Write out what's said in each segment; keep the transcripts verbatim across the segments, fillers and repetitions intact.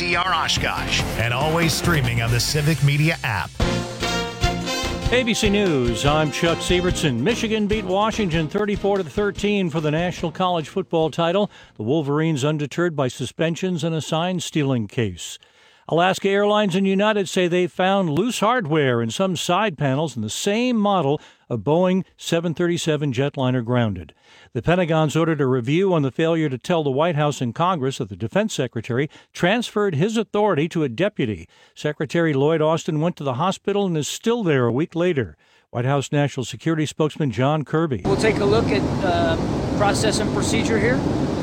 D R Oshkosh, and always streaming on the Civic Media app. A B C News, I'm Chuck Sievertson. Michigan beat Washington thirty-four to thirteen for the National College Football title. The Wolverines undeterred by suspensions and a sign-stealing case. Alaska Airlines and United say they found loose hardware in some side panels in the same model of Boeing seven thirty-seven jetliner grounded. The Pentagon's ordered a review on the failure to tell the White House and Congress that the defense secretary transferred his authority to a deputy. Secretary Lloyd Austin went to the hospital and is still there a week later. White House National Security spokesman John Kirby. We'll take a look at uh, process and procedure here.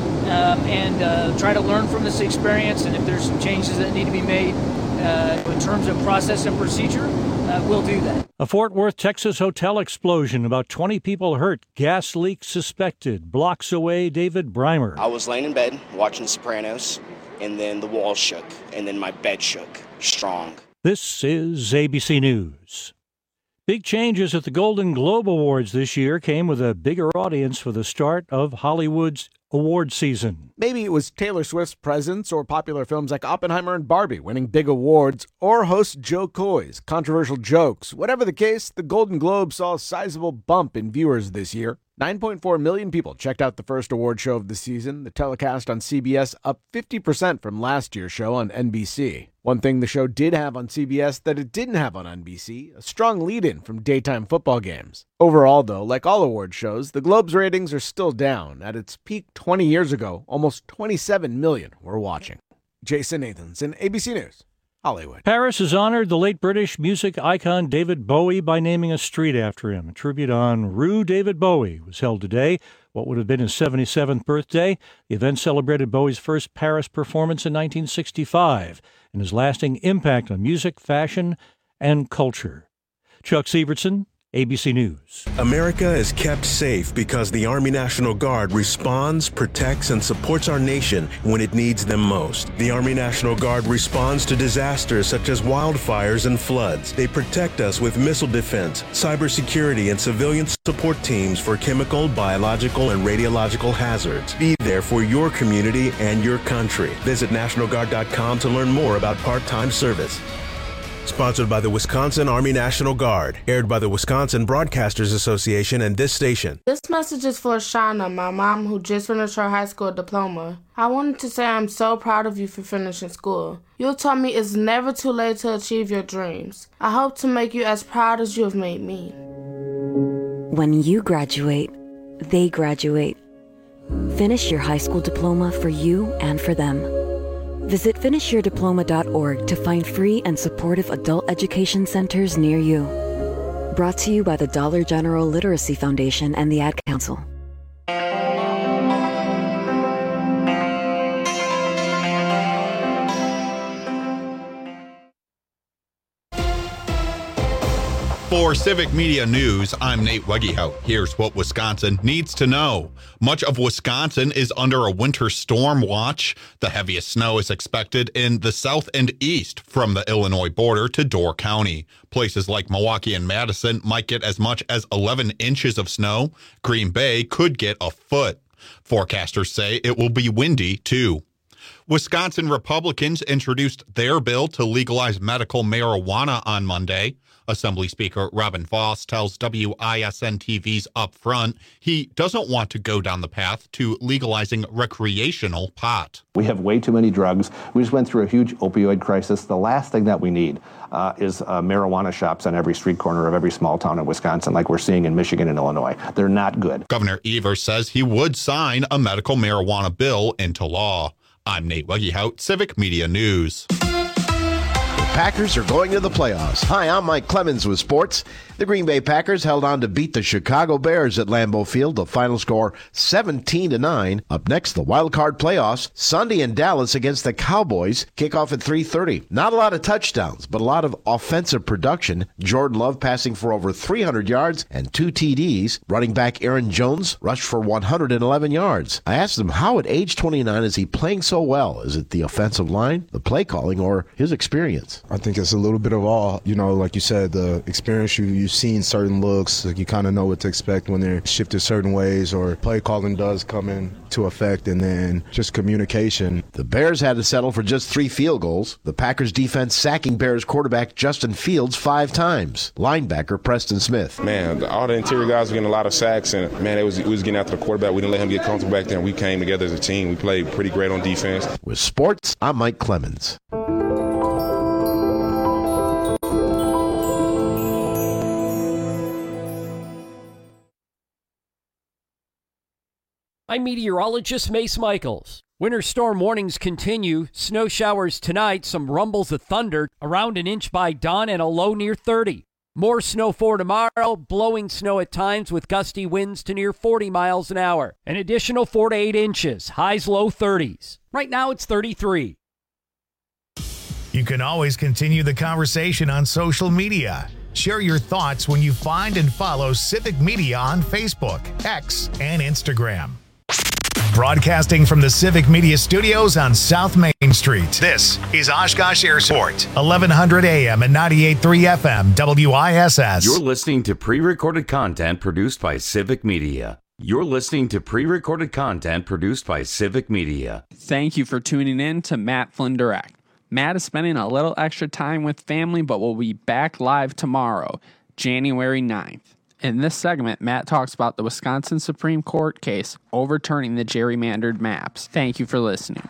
Um, and uh, try to learn from this experience, and if there's some changes that need to be made uh, in terms of process and procedure, uh, we'll do that. A Fort Worth, Texas hotel explosion. About twenty people hurt. Gas leak suspected. Blocks away, David Breimer. I was laying in bed watching Sopranos, and then the walls shook, and then my bed shook strong. This is A B C News. Big changes at the Golden Globe Awards this year came with a bigger audience for the start of Hollywood's award season. Maybe it was Taylor Swift's presence or popular films like Oppenheimer and Barbie winning big awards, or host Joe Coy's controversial jokes. Whatever the case, the Golden Globe saw a sizable bump in viewers this year. nine point four million people checked out the first award show of the season. The telecast on C B S up fifty percent from last year's show on N B C. One thing the show did have on C B S that it didn't have on N B C, a strong lead-in from daytime football games. Overall, though, like all award shows, the Globe's ratings are still down. At its peak twenty years ago, almost twenty-seven million were watching. Jason Nathanson, A B C News, Hollywood. Paris has honored the late British music icon David Bowie by naming a street after him. A tribute on Rue David Bowie was held today, what would have been his seventy-seventh birthday. The event celebrated Bowie's first Paris performance in nineteen sixty-five and his lasting impact on music, fashion, and culture. Chuck Sievertson, A B C News. America is kept safe because the Army National Guard responds, protects, and supports our nation when it needs them most. The Army National Guard responds to disasters such as wildfires and floods. They protect us with missile defense, cybersecurity, and civilian support teams for chemical, biological, and radiological hazards. Be there for your community and your country. Visit National Guard dot com to learn more about part-time service. Sponsored by the Wisconsin Army National Guard. Aired by the Wisconsin Broadcasters Association and this station. This message is for Shauna, my mom, who just finished her high school diploma. I wanted to say I'm so proud of you for finishing school. You told me it's never too late to achieve your dreams. I hope to make you as proud as you have made me. When you graduate, they graduate. Finish your high school diploma for you and for them. Visit finish your diploma dot org to find free and supportive adult education centers near you. Brought to you by the Dollar General Literacy Foundation and the Ad Council. For Civic Media News, I'm Nate Wegehout. Here's what Wisconsin needs to know. Much of Wisconsin is under a winter storm watch. The heaviest snow is expected in the south and east from the Illinois border to Door County. Places like Milwaukee and Madison might get as much as eleven inches of snow. Green Bay could get a foot. Forecasters say it will be windy, too. Wisconsin Republicans introduced their bill to legalize medical marijuana on Monday. Assembly Speaker Robin Vos tells W I S N T V's Upfront he doesn't want to go down the path to legalizing recreational pot. We have way too many drugs. We just went through a huge opioid crisis. The last thing that we need uh, is uh, marijuana shops on every street corner of every small town in Wisconsin like we're seeing in Michigan and Illinois. They're not good. Governor Evers says he would sign a medical marijuana bill into law. I'm Nate Wegehout, Civic Media News. Packers are going to the playoffs. Hi, I'm Mike Clemens with sports. The Green Bay Packers held on to beat the Chicago Bears at Lambeau Field. The final score seventeen to nine. Up next, the wild card playoffs. Sunday in Dallas against the Cowboys. Kickoff at three thirty. Not a lot of touchdowns, but a lot of offensive production. Jordan Love passing for over three hundred yards and two T Ds. Running back Aaron Jones rushed for one hundred eleven yards. I asked him how at age twenty-nine is he playing so well? Is it the offensive line, the play calling, or his experience? experience. I think it's a little bit of all. You know, like you said, the experience, you, you've seen certain looks, like you kind of know what to expect when they're shifted certain ways or play calling does come into effect, and then just communication. The Bears had to settle for just three field goals. The Packers defense sacking Bears quarterback Justin Fields five times. Linebacker Preston Smith. Man, all the interior guys were getting a lot of sacks, and man, it was, it was getting after the quarterback. We didn't let him get comfortable back there. We came together as a team. We played pretty great on defense. With sports, I'm Mike Clemens. I'm meteorologist Mace Michaels. Winter storm warnings continue. Snow showers tonight, some rumbles of thunder, around an inch by dawn and a low near thirty. More snow for tomorrow, blowing snow at times with gusty winds to near forty miles an hour. An additional four to eight inches, highs low thirties. Right now it's thirty-three. You can always continue the conversation on social media. Share your thoughts when you find and follow Civic Media on Facebook, X, and Instagram. Broadcasting from the Civic Media Studios on South Main Street, this is Oshkosh Air Sport, eleven hundred A M and ninety-eight point three F M, W I S S. You're listening to pre-recorded content produced by Civic Media. You're listening to pre-recorded content produced by Civic Media. Thank you for tuning in to Matt Flynn Direct. Matt is spending a little extra time with family, but will be back live tomorrow, January ninth. In this segment, Matt talks about the Wisconsin Supreme Court case overturning the gerrymandered maps. Thank you for listening.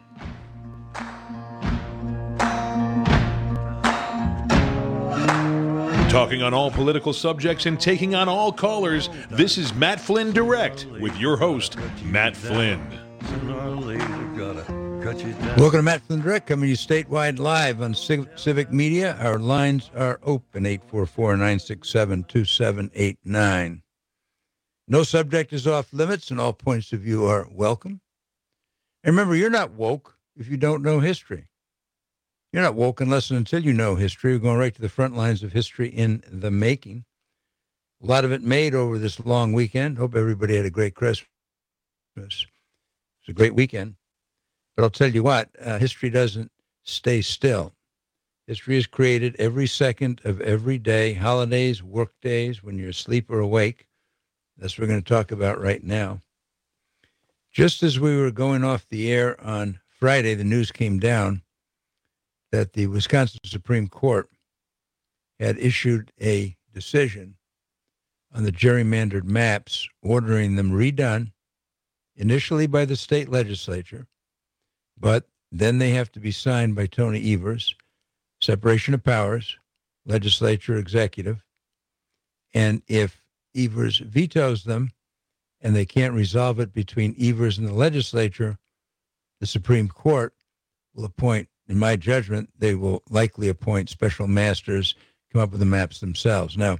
Talking on all political subjects and taking on all callers, this is Matt Flynn Direct with your host, Matt Flynn. Welcome to Matt Flynn Direct, coming to you statewide live on Civic Media. Our lines are open, eight four four, nine six seven, two seven eight nine. No subject is off limits, and all points of view are welcome. And remember, you're not woke if you don't know history. You're not woke unless and until you know history. We're going right to the front lines of history in the making. A lot of it made over this long weekend. Hope everybody had a great Christmas. It's a great weekend. But I'll tell you what, uh, history doesn't stay still. History is created every second of every day, holidays, work days, when you're asleep or awake. That's what we're going to talk about right now. Just as we were going off the air on Friday, the news came down that the Wisconsin Supreme Court had issued a decision on the gerrymandered maps, ordering them redone, initially by the state legislature, but then they have to be signed by Tony Evers, separation of powers, legislature, executive. And if Evers vetoes them and they can't resolve it between Evers and the legislature, the Supreme Court will appoint, in my judgment, they will likely appoint special masters, come up with the maps themselves. Now,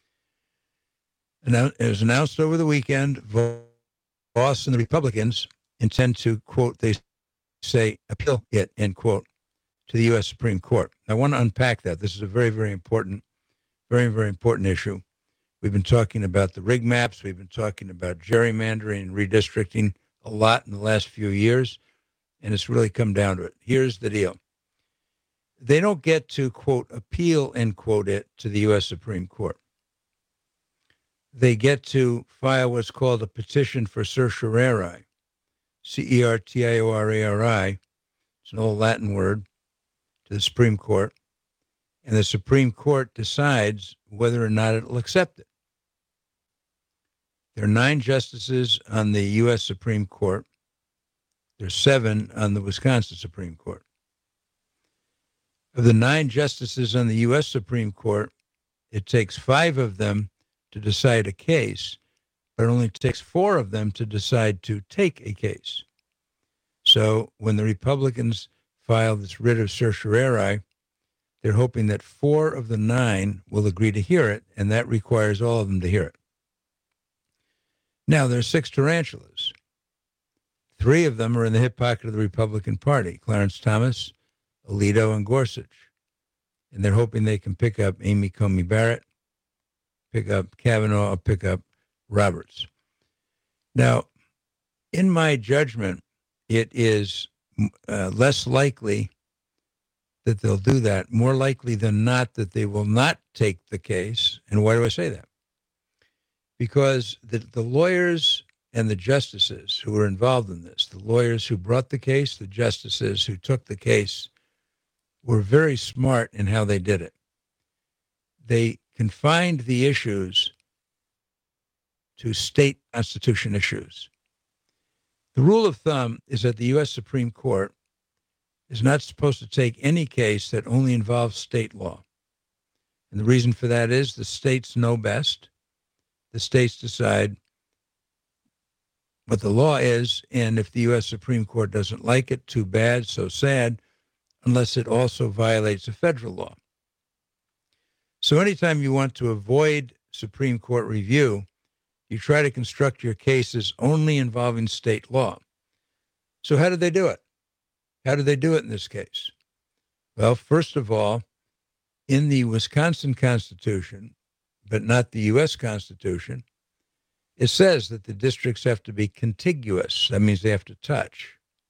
it was announced over the weekend, Voss and the Republicans intend to, quote, they say, appeal it, end quote, to the U S Supreme Court. I want to unpack that. This is a very, very important, very, very important issue. We've been talking about the rig maps. We've been talking about gerrymandering and redistricting a lot in the last few years, and it's really come down to it. Here's the deal. They don't get to, quote, appeal, end quote, it to the U S Supreme Court. They get to file what's called a petition for certiorari, C E R T I O R A R I. It's an old Latin word, to the Supreme Court. And the Supreme Court decides whether or not it'll accept it. There are nine justices on the U S Supreme Court. There's seven on the Wisconsin Supreme Court. Of the nine justices on the U S Supreme Court, it takes five of them to decide a case, but it only takes four of them to decide to take a case. So when the Republicans file this writ of certiorari, they're hoping that four of the nine will agree to hear it, and that requires all of them to hear it. Now, there are six tarantulas. Three of them are in the hip pocket of the Republican Party, Clarence Thomas, Alito, and Gorsuch. And they're hoping they can pick up Amy Coney Barrett, pick up Kavanaugh, or pick up Roberts. Now, in my judgment, it is uh, less likely that they'll do that. More likely than not that they will not take the case. And why do I say that? Because the, the lawyers and the justices who were involved in this, the lawyers who brought the case, the justices who took the case, were very smart in how they did it. They confined the issues to state constitution issues. The rule of thumb is that the U S Supreme Court is not supposed to take any case that only involves state law. And the reason for that is the states know best. The states decide what the law is, and if the U S Supreme Court doesn't like it, too bad, so sad, unless it also violates a federal law. So anytime you want to avoid Supreme Court review, you try to construct your cases only involving state law. So how did they do it? How did they do it in this case? Well, first of all, in the Wisconsin Constitution, but not the U S Constitution, it says that the districts have to be contiguous. That means they have to touch.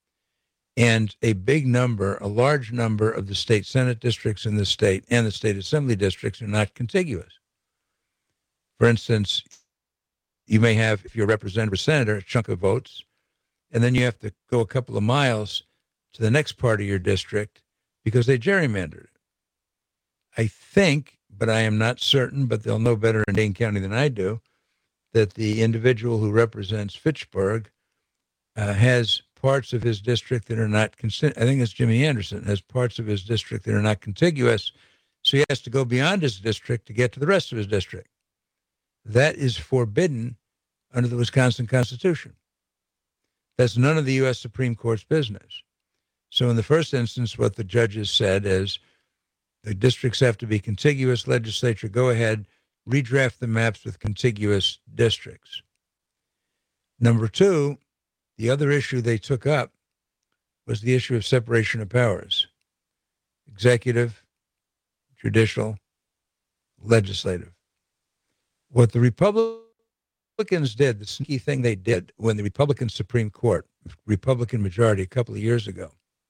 And a big number, a large number of the state Senate districts in the state and the state assembly districts are not contiguous. For instance, you may have, if you're a representative or senator, a chunk of votes, and then you have to go a couple of miles to the next part of your district because they gerrymandered it. I think, but I am not certain, but they'll know better in Dane County than I do, that the individual who represents Fitchburg uh, has parts of his district that are not, I think it's Jimmy Anderson, has parts of his district that are not contiguous, so he has to go beyond his district to get to the rest of his district. That is forbidden under the Wisconsin Constitution. That's none of the U S Supreme Court's business. So in the first instance, what the judges said is the districts have to be contiguous. Legislature, go ahead, redraft the maps with contiguous districts. Number two, the other issue they took up was the issue of separation of powers. Executive, judicial, legislative. What the Republicans did, the sneaky thing they did when the Republican Supreme Court, Republican majority a couple of years ago,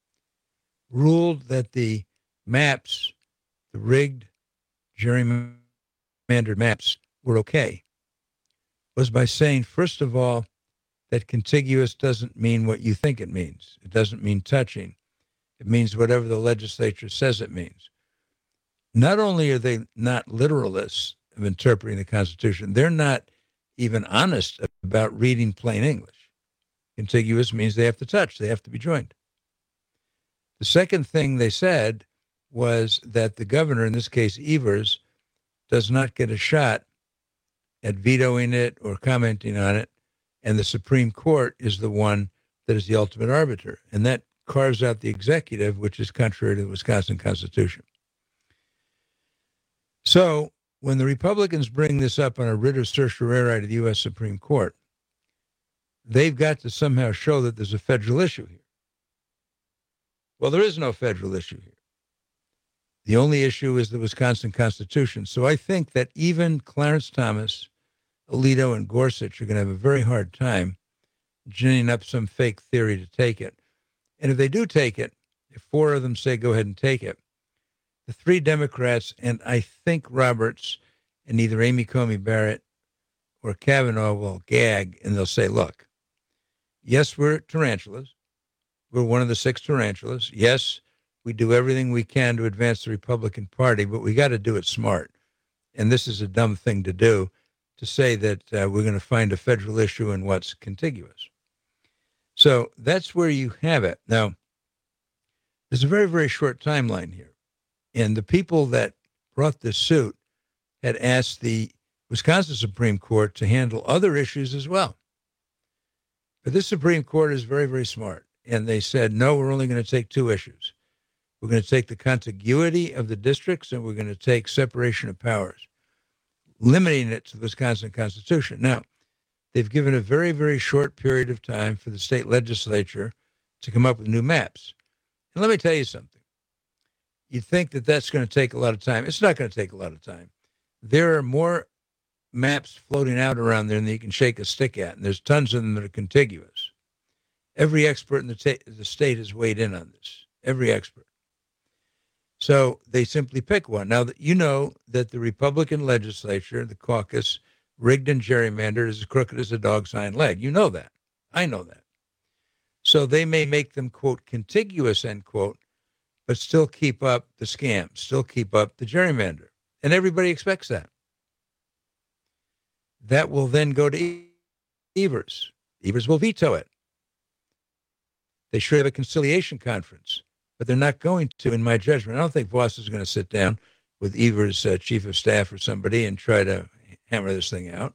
ruled that the maps, the rigged, gerrymandered maps were okay, was by saying, first of all, that contiguous doesn't mean what you think it means. It doesn't mean touching. It means whatever the legislature says it means. Not only are they not literalists of interpreting the Constitution, they're not even honest about reading plain English. Contiguous means they have to touch. They have to be joined. The second thing they said was that the governor, in this case Evers, does not get a shot at vetoing it or commenting on it, and the Supreme Court is the one that is the ultimate arbiter. And that carves out the executive, which is contrary to the Wisconsin Constitution. So when the Republicans bring this up on a writ of certiorari to the U S Supreme Court, they've got to somehow show that there's a federal issue here. Well, there is no federal issue here. The only issue is the Wisconsin Constitution. So I think that even Clarence Thomas, Alito, and Gorsuch are going to have a very hard time ginning up some fake theory to take it. And if they do take it, if four of them say go ahead and take it, the three Democrats, and I think Roberts and either Amy Coney Barrett or Kavanaugh will gag, and they'll say, look, yes, we're tarantulas. We're one of the six tarantulas. Yes, we do everything we can to advance the Republican Party, but we got to do it smart. And this is a dumb thing to do, to say that uh, we're going to find a federal issue in what's contiguous. So that's where you have it. Now, there's a very, very short timeline here. And the people that brought this suit had asked the Wisconsin Supreme Court to handle other issues as well. But this Supreme Court is very, very smart. And they said, no, we're only going to take two issues. We're going to take the contiguity of the districts, and we're going to take separation of powers, limiting it to the Wisconsin Constitution. Now, they've given a very, very short period of time for the state legislature to come up with new maps. And let me tell you something. You'd think that that's going to take a lot of time. It's not going to take a lot of time. There are more maps floating out around there than you can shake a stick at, and there's tons of them that are contiguous. Every expert in the, ta- the state has weighed in on this, every expert. So they simply pick one. Now, you know that the Republican legislature, the caucus, rigged and gerrymandered is as crooked as a dog's hind leg. You know that. I know that. So they may make them, quote, contiguous, end quote, but still keep up the scam, still keep up the gerrymander. And everybody expects that. That will then go to Evers. Evers will veto it. They should have a conciliation conference, but they're not going to, in my judgment. I don't think Voss is going to sit down with Evers' uh, chief of staff or somebody and try to hammer this thing out.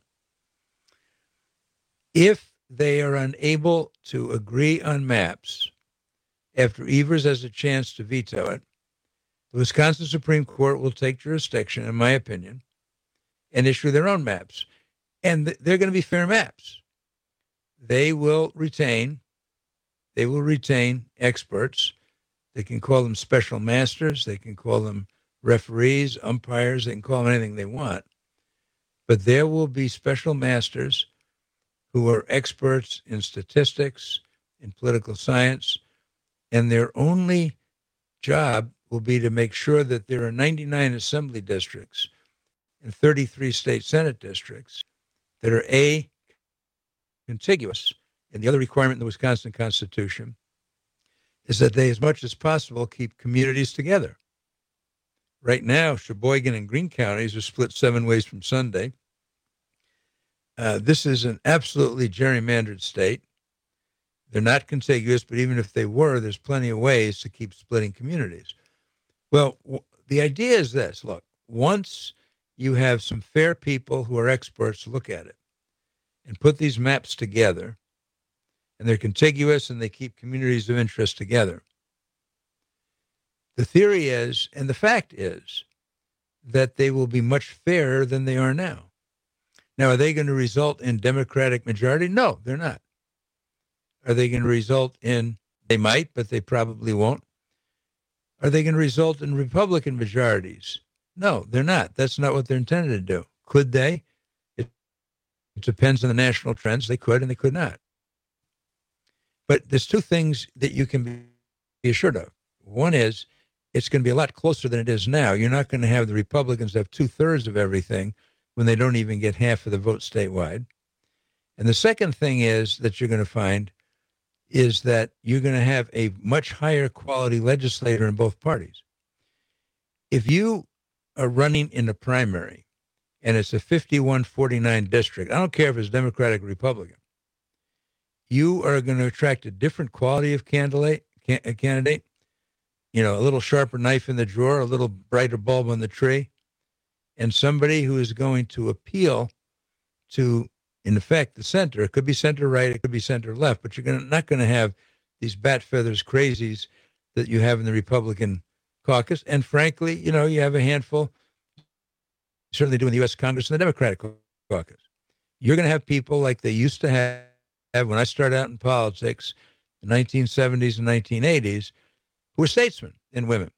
If they are unable to agree on maps after Evers has a chance to veto it, the Wisconsin Supreme Court will take jurisdiction, in my opinion, and issue their own maps. And th- they're going to be fair maps. They will retain, they will retain experts. They can call them special masters. They can call them referees, umpires. They can call them anything they want. But there will be special masters who are experts in statistics, in political science, and their only job will be to make sure that there are ninety-nine assembly districts and thirty-three state Senate districts that are A, contiguous, and the other requirement in the Wisconsin Constitution is that they, as much as possible, keep communities together. Right now, Sheboygan and Greene counties are split seven ways from Sunday. Uh, this is an absolutely gerrymandered state. They're not contiguous, but even if they were, there's plenty of ways to keep splitting communities. Well, w- the idea is this. Look, once you have some fair people who are experts look at it and put these maps together, and they're contiguous and they keep communities of interest together, the theory is, and the fact is, that they will be much fairer than they are now. Now, are they going to result in Democratic majority? No, they're not. Are they going to result in, they might, but they probably won't. Are they going to result in Republican majorities? No, they're not. That's not what they're intended to do. Could they? It, it depends on the national trends. They could and they could not. But there's two things that you can be assured of. One is it's going to be a lot closer than it is now. You're not going to have the Republicans have two-thirds of everything when they don't even get half of the vote statewide. And the second thing is that you're going to find is that you're going to have a much higher quality legislator in both parties. If you are running in a primary and it's a fifty-one forty-nine district, I don't care if it's Democratic or Republican, you are going to attract a different quality of candidate, a candidate, you know, a little sharper knife in the drawer, a little brighter bulb on the tree, and somebody who is going to appeal to, in effect, the center. It could be center right, it could be center left, but you're gonna, not going to have these bat feathers crazies that you have in the Republican caucus. And frankly, you know, you have a handful, certainly do in the U S Congress and the Democratic caucus. You're going to have people like they used to have, have when I started out in politics in the nineteen seventies and nineteen eighties, who were statesmen and women.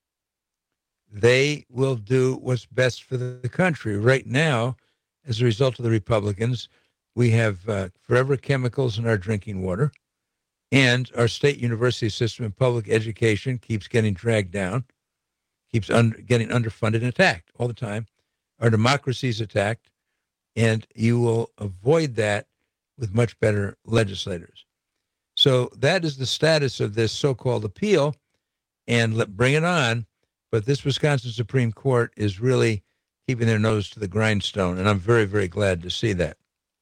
They will do what's best for the country. Right now, as a result of the Republicans, we have uh, forever chemicals in our drinking water, and our state university system and public education keeps getting dragged down, keeps under, getting underfunded and attacked all the time. Our democracy is attacked, and you will avoid that with much better legislators. So that is the status of this so-called appeal, and let, bring it on. But this Wisconsin Supreme Court is really keeping their nose to the grindstone, and I'm very, very glad to see that.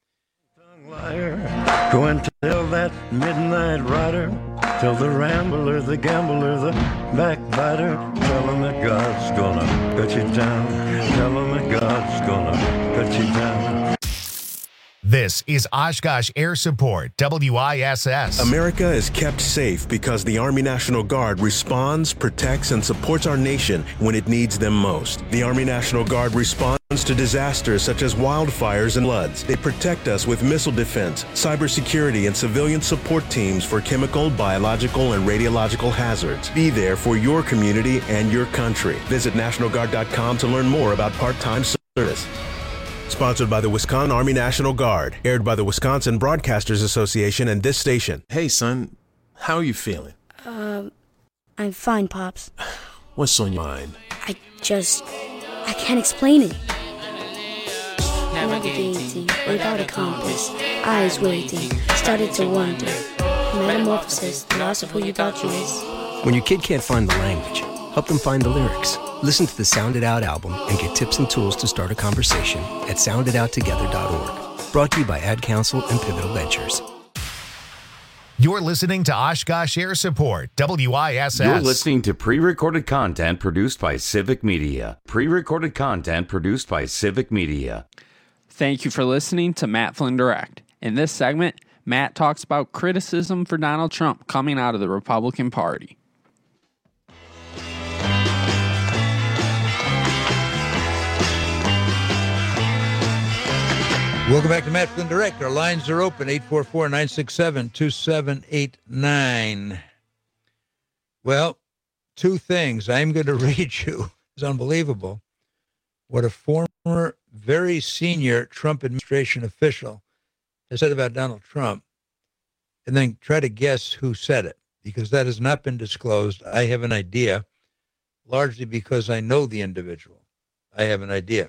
Liar, go and tell that midnight rider, tell the rambler, the gambler, the backbiter, tell him that God's gonna cut you down, tell him that God's gonna cut you down. This is Oshkosh Air Support, W I S S. America is kept safe because the Army National Guard responds, protects, and supports our nation when it needs them most. The Army National Guard responds to disasters such as wildfires and floods. They protect us with missile defense, cybersecurity, and civilian support teams for chemical, biological, and radiological hazards. Be there for your community and your country. Visit National Guard dot com to learn more about part-time service. Sponsored by the Wisconsin Army National Guard. Aired by the Wisconsin Broadcasters Association and this station. Hey, son. How are you feeling? Um, I'm fine, Pops. What's on your mind? I just, I can't explain it. Navigating without a compass, eyes waiting, started to wonder. Metamorphosis, the loss of who you thought you was. When your kid can't find the language, help them find the lyrics. Listen to the Sound It Out album and get tips and tools to start a conversation at sound it out together dot org. Brought to you by Ad Council and Pivotal Ventures. You're listening to Oshkosh Air Support, W I S S. You're listening to pre-recorded content produced by Civic Media. Pre-recorded content produced by Civic Media. Thank you for listening to Matt Flynn Direct. In this segment, Matt talks about criticism for Donald Trump coming out of the Republican Party. Welcome back to Matt Flynn Direct. Our lines are open, eight four four, nine six seven, two seven eight nine. Well, two things. I'm going to read you. It's unbelievable what a former, very senior Trump administration official has said about Donald Trump, and then try to guess who said it, because that has not been disclosed. I have an idea, largely because I know the individual. I have an idea.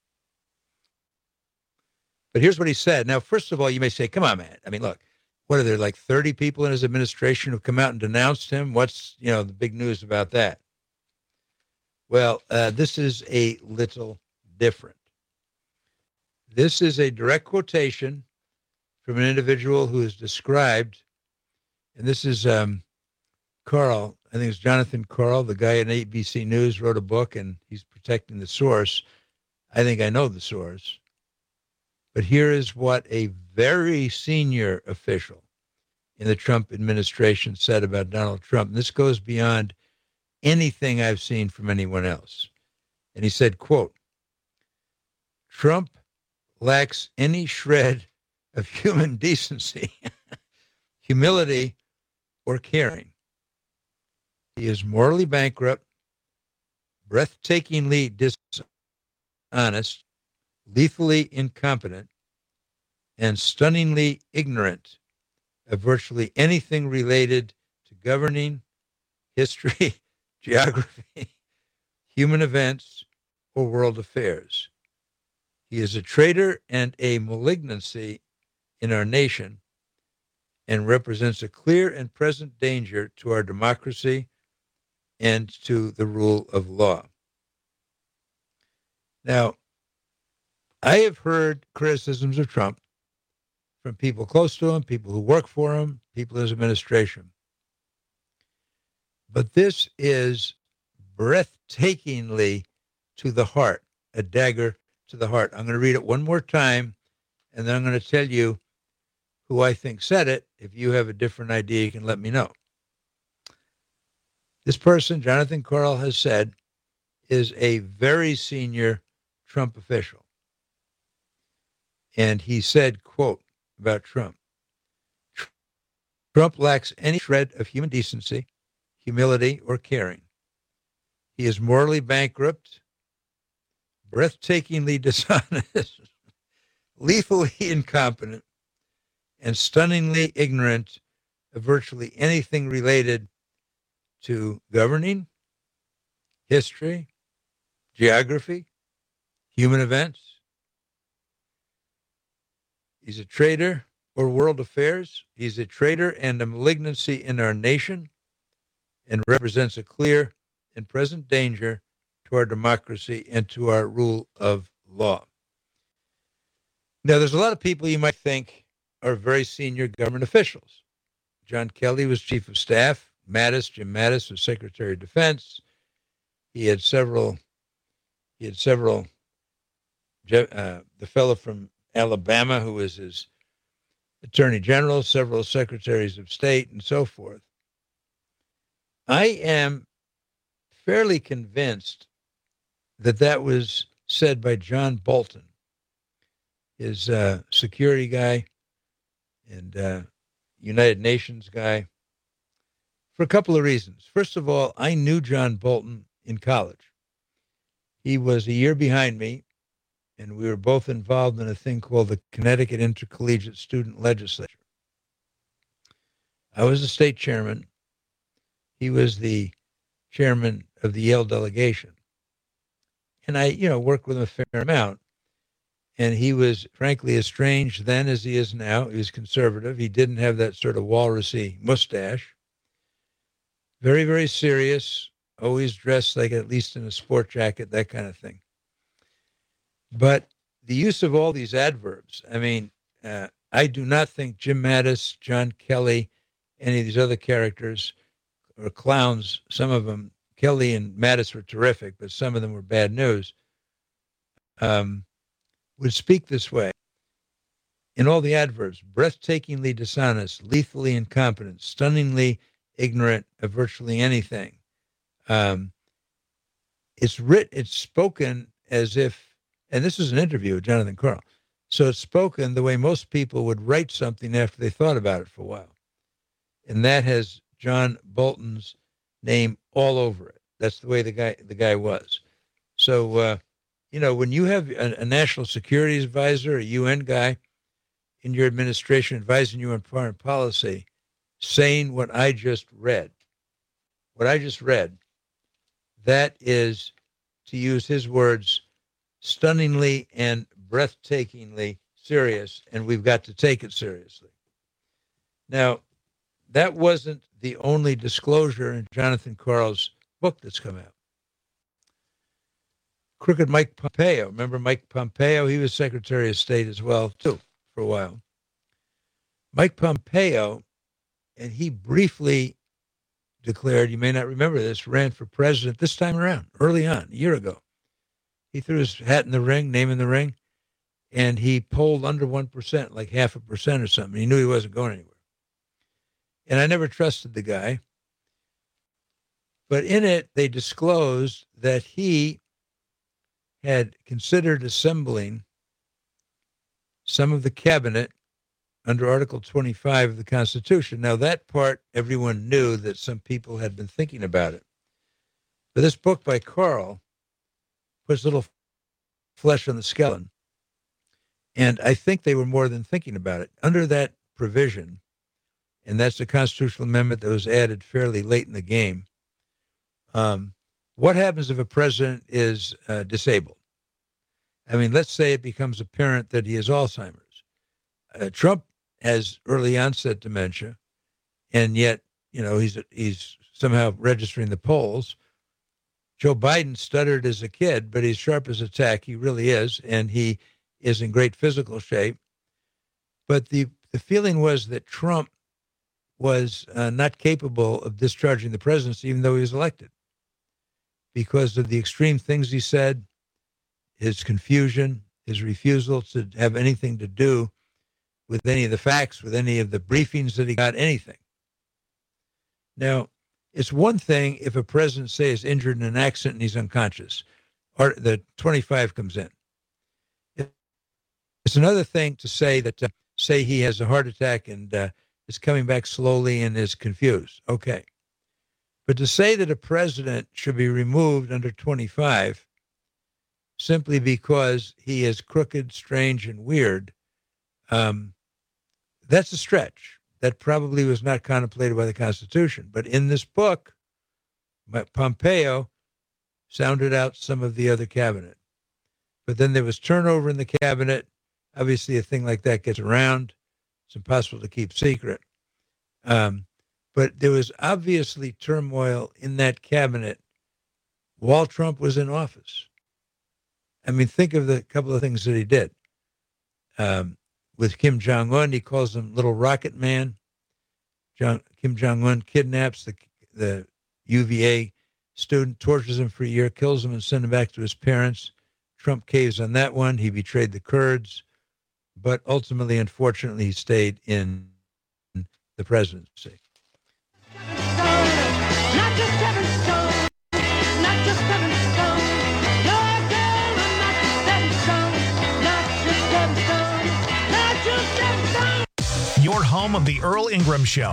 But here's what he said. Now, first of all, you may say, come on, man. I mean, look, what are there, like thirty people in his administration who've come out and denounced him? What's, you know, the big news about that? Well, uh, this is a little different. This is a direct quotation from an individual who is described, and this is um, Carl, I think it's Jonathan Carl, the guy at A B C News, wrote a book, and he's protecting the source. I think I know the source. But here is what a very senior official in the Trump administration said about Donald Trump. And this goes beyond anything I've seen from anyone else. And he said, quote, Trump lacks any shred of human decency, humility, or caring. He is morally bankrupt, breathtakingly dishonest, lethally incompetent, and stunningly ignorant of virtually anything related to governing, history, geography, human events, or world affairs. He is a traitor and a malignancy in our nation and represents a clear and present danger to our democracy and to the rule of law. Now, I have heard criticisms of Trump from people close to him, people who work for him, people in his administration. But this is breathtakingly to the heart, a dagger to the heart. I'm going to read it one more time, and then I'm going to tell you who I think said it. If you have a different idea, you can let me know. This person, Jonathan Carl, has said, is a very senior Trump official. And he said, quote, about Trump, Trump lacks any shred of human decency, humility, or caring. He is morally bankrupt, breathtakingly dishonest, lethally incompetent, and stunningly ignorant of virtually anything related to governing, history, geography, human events. He's a traitor for world affairs. He's a traitor and a malignancy in our nation and represents a clear and present danger to our democracy and to our rule of law. Now, there's a lot of people you might think are very senior government officials. John Kelly was chief of staff. Mattis, Jim Mattis, was Secretary of Defense. He had several, he had several, uh, the fellow from Alabama, who was his attorney general, several secretaries of state, and so forth. I am fairly convinced that that was said by John Bolton, his uh, security guy and uh, United Nations guy, for a couple of reasons. First of all, I knew John Bolton in college. He was a year behind me, and we were both involved in a thing called the Connecticut Intercollegiate Student Legislature. I was the state chairman. He was the chairman of the Yale delegation. And I, you know, worked with him a fair amount. And he was, frankly, as strange then as he is now. He was conservative. He didn't have that sort of walrusy mustache. Very, very serious, always dressed like at least in a sport jacket, that kind of thing. But the use of all these adverbs, I mean, uh, I do not think Jim Mattis, John Kelly, any of these other characters or clowns, some of them, Kelly and Mattis were terrific, but some of them were bad news, um, would speak this way. In all the adverbs, breathtakingly dishonest, lethally incompetent, stunningly ignorant of virtually anything. Um, it's writ, it's spoken as if, and this is an interview with Jonathan Karl, so it's spoken the way most people would write something after they thought about it for a while. And that has John Bolton's name all over it. That's the way the guy the guy was. So, uh, you know, when you have a, a national security advisor, a U N guy in your administration advising you on foreign policy, saying what I just read, what I just read, that is, to use his words, stunningly and breathtakingly serious, and we've got to take it seriously. Now, that wasn't the only disclosure in Jonathan Karl's book that's come out. Crooked Mike Pompeo. Remember Mike Pompeo? He was Secretary of State as well, too, for a while. Mike Pompeo, and he briefly declared, you may not remember this, ran for president this time around, early on, a year ago. He threw his hat in the ring, name in the ring, and he polled under one percent, like half a percent or something. He knew he wasn't going anywhere. And I never trusted the guy. But in it, they disclosed that he had considered assembling some of the cabinet under Article twenty-five of the Constitution. Now, that part, everyone knew that some people had been thinking about it. But this book by Karl puts a little flesh on the skeleton. And I think they were more than thinking about it. Under that provision, and that's a constitutional amendment that was added fairly late in the game, um, what happens if a president is uh, disabled? I mean, let's say it becomes apparent that he has Alzheimer's. Uh, Trump has early onset dementia, and yet, you know, he's he's somehow registering the polls. Joe Biden stuttered as a kid, but he's sharp as a tack. He really is, and he is in great physical shape. But the, the feeling was that Trump was uh, not capable of discharging the presidency, even though he was elected, because of the extreme things he said, his confusion, his refusal to have anything to do with any of the facts, with any of the briefings that he got, anything. Now, it's one thing if a president, say, is injured in an accident and he's unconscious, or the twenty-five comes in. It's another thing to say that, uh, say he has a heart attack and uh, is coming back slowly and is confused. Okay. But to say that a president should be removed under twenty-five simply because he is crooked, strange, and weird, um, that's a stretch. That probably was not contemplated by the Constitution. But in this book, Pompeo sounded out some of the other cabinet. But then there was turnover in the cabinet. Obviously, a thing like that gets around. It's impossible to keep secret. Um, but there was obviously turmoil in that cabinet while Trump was in office. I mean, think of the couple of things that he did. Um, with Kim Jong-un, he calls him Little Rocket Man. John, Kim Jong-un kidnaps the, the U V A student, tortures him for a year, kills him, and sends him back to his parents. Trump caves on that one. He betrayed the Kurds. But ultimately, unfortunately, he stayed in the presidency. Your home of the Earl Ingram Show.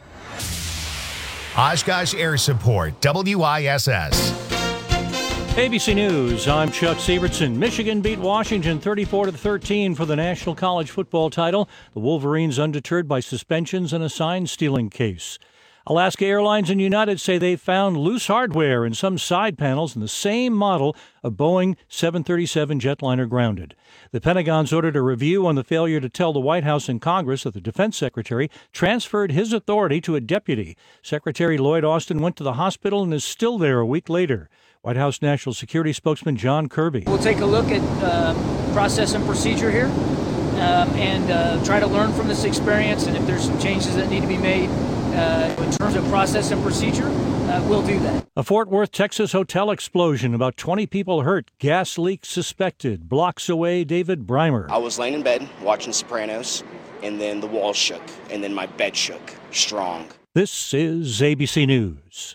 Oshkosh Air Support, W I S S. A B C News, I'm Chuck Sievertson. Michigan beat Washington thirty-four to thirteen for the National College Football title. The Wolverines undeterred by suspensions and a sign-stealing case. Alaska Airlines and United say they found loose hardware in some side panels in the same model of Boeing seven thirty-seven jetliner grounded. The Pentagon's ordered a review on the failure to tell the White House and Congress that the defense secretary transferred his authority to a deputy. Secretary Lloyd Austin went to the hospital and is still there a week later. White House National Security spokesman John Kirby. We'll take a look at uh, process and procedure here um, and uh, try to learn from this experience, and if there's some changes that need to be made uh, in terms of process and procedure, uh, we'll do that. A Fort Worth, Texas hotel explosion. About twenty people hurt. Gas leak suspected. Blocks away, David Breimer. I was laying in bed watching Sopranos, and then the walls shook, and then my bed shook. Strong. This is A B C News.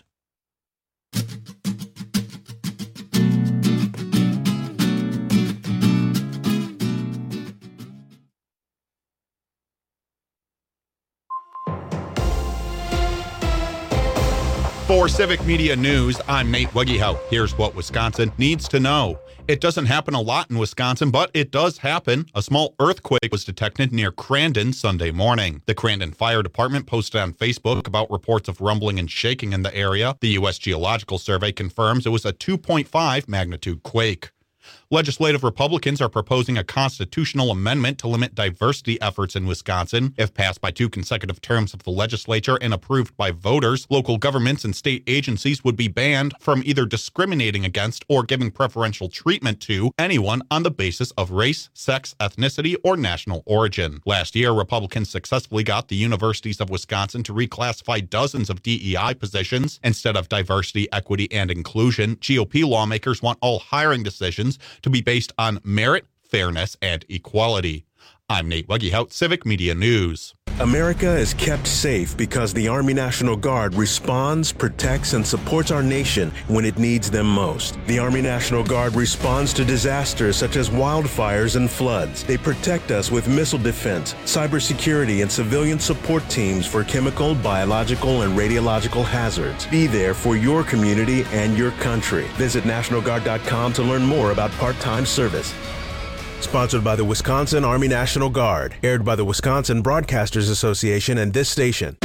For Civic Media News, I'm Nate Weggehout. Here's what Wisconsin needs to know. It doesn't happen a lot in Wisconsin, but it does happen. A small earthquake was detected near Crandon Sunday morning. The Crandon Fire Department posted on Facebook about reports of rumbling and shaking in the area. The U S Geological Survey confirms it was a two point five magnitude quake. Legislative Republicans are proposing a constitutional amendment to limit diversity efforts in Wisconsin. If passed by two consecutive terms of the legislature and approved by voters, local governments and state agencies would be banned from either discriminating against or giving preferential treatment to anyone on the basis of race, sex, ethnicity, or national origin. Last year, Republicans successfully got the universities of Wisconsin to reclassify dozens of D E I positions. Instead of diversity, equity, and inclusion, G O P lawmakers want all hiring decisions to be based on merit, fairness, and equality. I'm Nate Weggehout, Civic Media News. America is kept safe because the Army National Guard responds, protects, and supports our nation when it needs them most. The Army National Guard responds to disasters such as wildfires and floods. They protect us with missile defense, cybersecurity, and civilian support teams for chemical, biological, and radiological hazards. Be there for your community and your country. Visit National Guard dot com to learn more about part-time service. Sponsored by the Wisconsin Army National Guard. Aired by the Wisconsin Broadcasters Association and this station.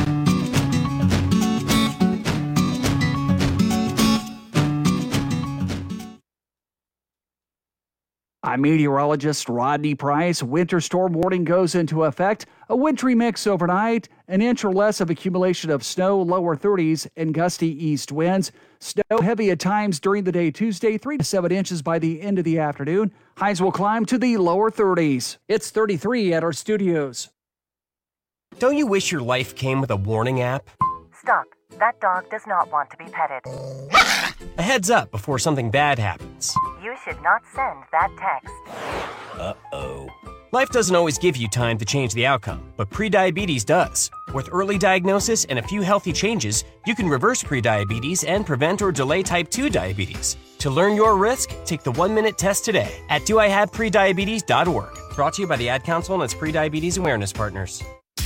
I'm meteorologist Rodney Price. Winter storm warning goes into effect. A wintry mix overnight, an inch or less of accumulation of snow, lower thirties, and gusty east winds. Snow heavy at times during the day Tuesday, three to seven inches by the end of the afternoon. Highs will climb to the lower thirties. It's thirty-three at our studios. Don't you wish your life came with a warning app? Stop. That dog does not want to be petted. A heads up before something bad happens. You should not send that text. Uh-oh. Life doesn't always give you time to change the outcome, but prediabetes does. With early diagnosis and a few healthy changes, you can reverse prediabetes and prevent or delay type two diabetes. To learn your risk, take the one-minute test today at do I have prediabetes dot org. Brought to you by the Ad Council and its prediabetes awareness partners.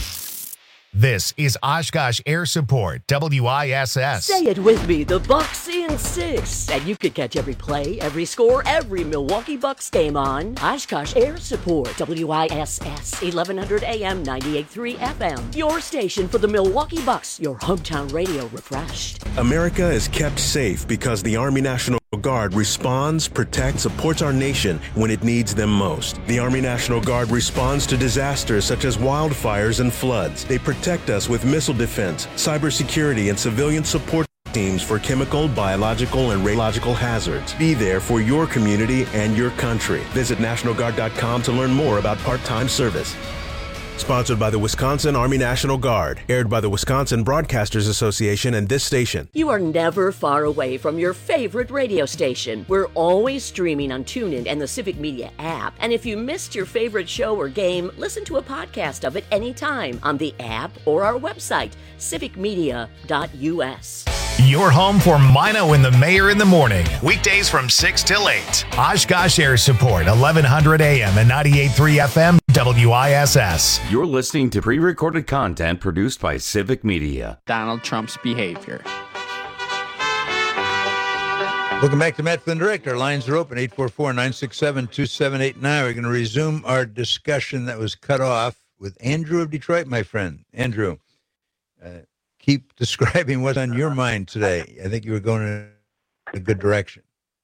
This is Oshkosh Air Support, W I S S. Say it with me, the Bucks in six. And you could catch every play, every score, every Milwaukee Bucks game on Oshkosh Air Support, W I S S, eleven hundred A M, ninety-eight point three F M. Your station for the Milwaukee Bucks, your hometown radio refreshed. America is kept safe because the Army National Guard responds, protects, supports our nation when it needs them most. The Army National Guard responds to disasters such as wildfires and floods. They protect us with missile defense, cybersecurity, and civilian support teams for chemical, biological, and radiological hazards. Be there for your community and your country. Visit National Guard dot com to learn more about part-time service. Sponsored by the Wisconsin Army National Guard. Aired by the Wisconsin Broadcasters Association and this station. You are never far away from your favorite radio station. We're always streaming on TuneIn and the Civic Media app. And if you missed your favorite show or game, listen to a podcast of it anytime on the app or our website, civic media dot U S. Your home for Mino and the Mayor in the morning. Weekdays from six till eight. Oshkosh Air Support, eleven hundred A M and ninety-eight point three F M, W I S S. You're listening to pre-recorded content produced by Civic Media. Donald Trump's behavior. Welcome back to Matt Flynn Direct. Our lines are open, eight four four, nine six seven, two seven eight nine. We're going to resume our discussion that was cut off with Andrew of Detroit, my friend. Andrew, uh, keep describing what's on your mind today. I think you were going in a good direction.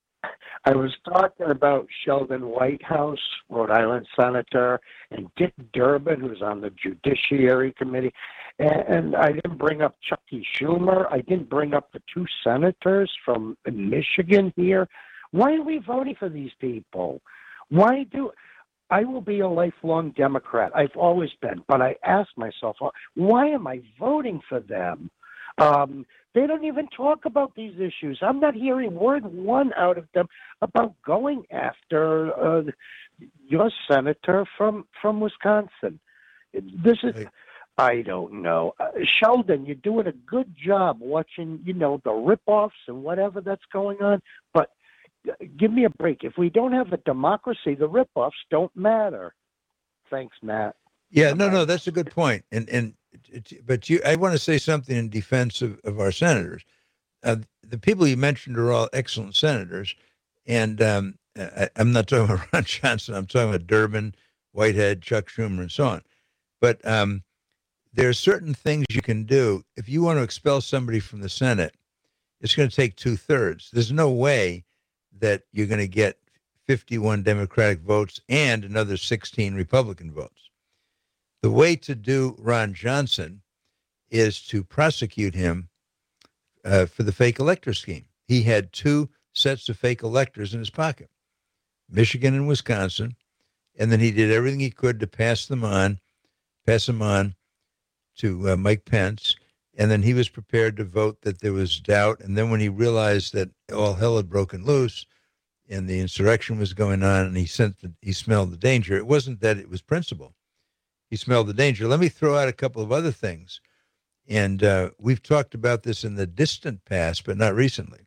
I was talking about Sheldon Whitehouse, Rhode Island senator, and Dick Durbin, who's on the Judiciary Committee. And, and I didn't bring up Chucky Schumer. I didn't bring up the two senators from Michigan here. Why are we voting for these people? Why do... I will be a lifelong Democrat. I've always been. But I ask myself, why am I voting for them? Um, they don't even talk about these issues. I'm not hearing word one out of them about going after uh, your senator from, from Wisconsin. This is, I don't know. Uh, Sheldon, you're doing a good job watching, you know, the rip-offs and whatever that's going on. But give me a break. If we don't have a democracy, the rip-offs don't matter. Thanks, Matt. Yeah, no, no, that's a good point. And and but you, I want to say something in defense of, of our senators. Uh, the people you mentioned are all excellent senators, and um, I, I'm not talking about Ron Johnson. I'm talking about Durbin, Whitehead, Chuck Schumer, and so on. But um, there are certain things you can do if you want to expel somebody from the Senate. It's going to take two thirds. There's no way that you're going to get fifty-one Democratic votes and another sixteen Republican votes. The way to do Ron Johnson is to prosecute him uh, for the fake elector scheme. He had two sets of fake electors in his pocket, Michigan and Wisconsin, and then he did everything he could to pass them on, pass them on to uh, Mike Pence, and then he was prepared to vote that there was doubt. And then when he realized that all hell had broken loose and the insurrection was going on, and he sensed that he smelled the danger, it wasn't that it was principle. He smelled the danger. Let me throw out a couple of other things. And uh, we've talked about this in the distant past, but not recently.